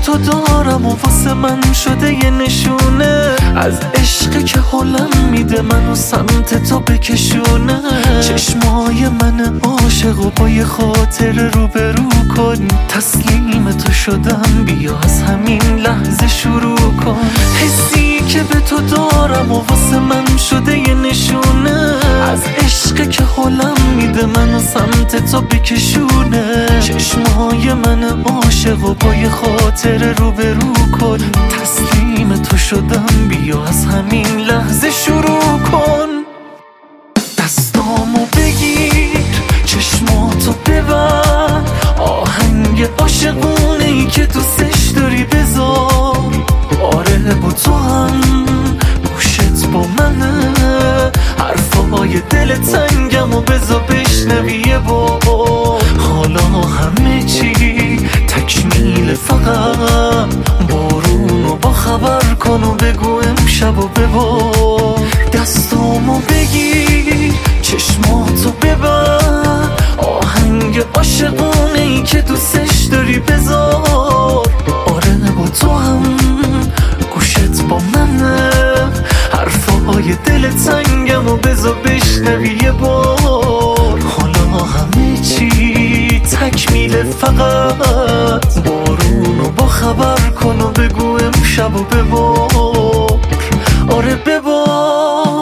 تو دارم و واسه من شده یه نشونه از عشق که حالم میده منو سمت تو بکشونه. چشمای من عاشق و با یه خاطر روبرو کن، تسلیم تو شدم بیا از همین لحظه شروع کن. حسی که به تو دارم و واسه من شده یه نشونه از عشق که حالم میده منو سمت تو بکشونه. چشمای من عاشق و با یه خاطر روبرو کن، تسلیم تو شدم بیا از همین لحظه شروع کن. دستامو بگیر چشماتو ببر، آهنگ عاشقونه ای که دوستش داری بذار. آره با تو هم گوشت با منه، حرفای دل تنگم و بذار بشنوی یه بار. حالا همه چی تکمیل، فقط بارونو با خبر کن و بگو امشب و ببار. دستامو بگیر چشماتو ببر، آهنگ عاشقونه ای که دوستش داری بذار. آره با تو هم گوشت با منه، حرفای دل تنگم و بذار بشنوی یه بار. حالا همه چی تکمیل، فقط بارونو با خبر کن و بگو امشب و ببار. آره ببار.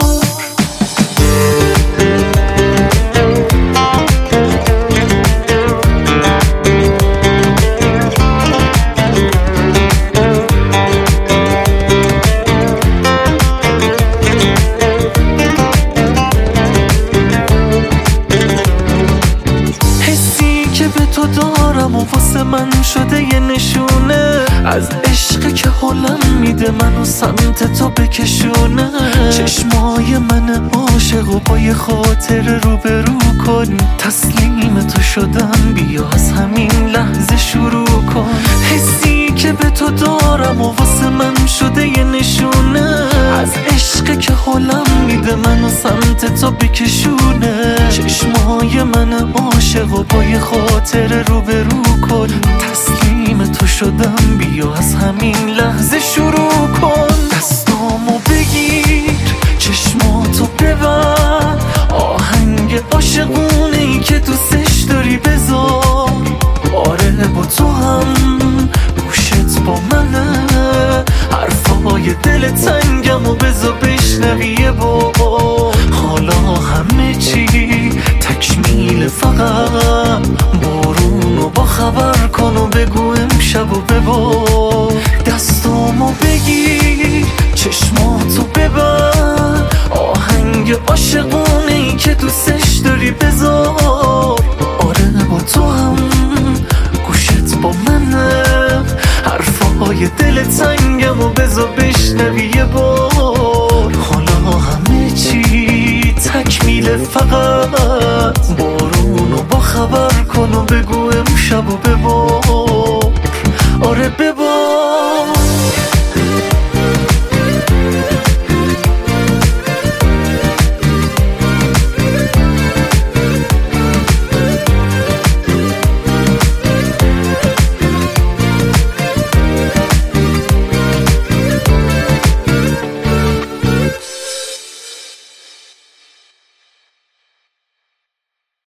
دارم و واسه من شده یه نشونه از عشق که حالم میده منو سمت تو بکشونه. چشمای من عاشق و با یه خاطر روبرو کن، تسلیم تو شدم بیا از همین لحظه شروع کن. حسی که به تو دارم و واسه من شده یه نشونه از عشق که حالم میده منو سمت تو بکشونه. چشمای من عاشق و با یه خاطر روبرو کن، تسلیم تو شدم بیا از همین لحظه شروع کن. دستامو بگیر چشماتو ببر، آهنگ عاشقونه ای که دوستش داری بذار. آره با تو هم گوشت با منه، حرفای دل تنگم و بذار بشنوی یه بار. حالا همه چی تکمیل، فقط بارونو با خبر کن و بگو امشب و ببار. دستامو بگیر چشماتو ببر، آهنگ عاشقونه ای که دوستش داری بذار. آره با تو هم گوشت با منه، حرفای دل تنگم و بذار بشنوی یه بار. حالا همه چی تکمیل، فقط بارونو با خبر کن و بگو امشب و ببار.